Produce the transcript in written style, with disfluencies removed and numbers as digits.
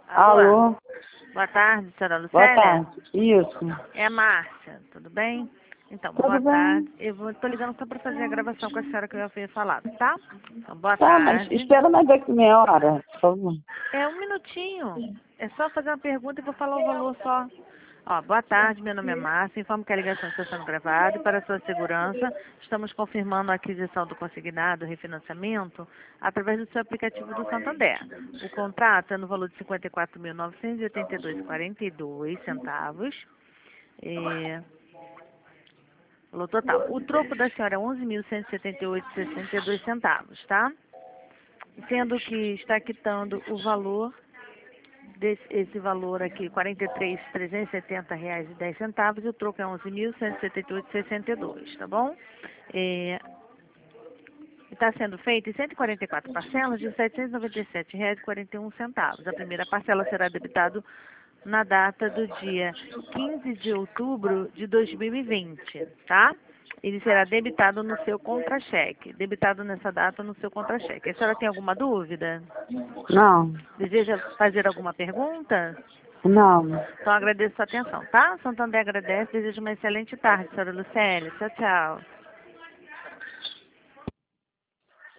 Alô? Boa tarde, senhora Boa Lucélia. tarde. Isso. É a Márcia, tudo bem? Então, Tudo boa bem? tarde. Tô ligando só para fazer a gravação com a senhora que eu já havia falado, tá? Então, boa Tá, mas tarde. espera mais daqui meia hora, por favor. É um minutinho. É só fazer uma pergunta e vou falar o valor só. Ó, boa tarde, meu nome é Márcia. Informo que a ligação está sendo gravada e para sua segurança, estamos confirmando a aquisição do consignado refinanciamento através do seu aplicativo do Santander. O contrato é no valor de R$ 54.982,42. Valor total. O troco da senhora é R$ 11.178,62, tá? Sendo que está quitando o valor esse valor aqui, R$ 43.370,10, e o troco é R$ 11.178,62, tá bom? Está sendo feito em 144 parcelas de R$ 797,41. A primeira parcela será debitada na data do dia 15 de outubro de 2020, tá? Ele será debitado no seu contra-cheque, debitado nessa data no seu contra-cheque. A senhora tem alguma dúvida? Não, Deseja fazer alguma pergunta? não. Então agradeço a sua atenção, tá? Santander agradece, desejo uma excelente tarde, senhora Lucélia. Tchau, tchau.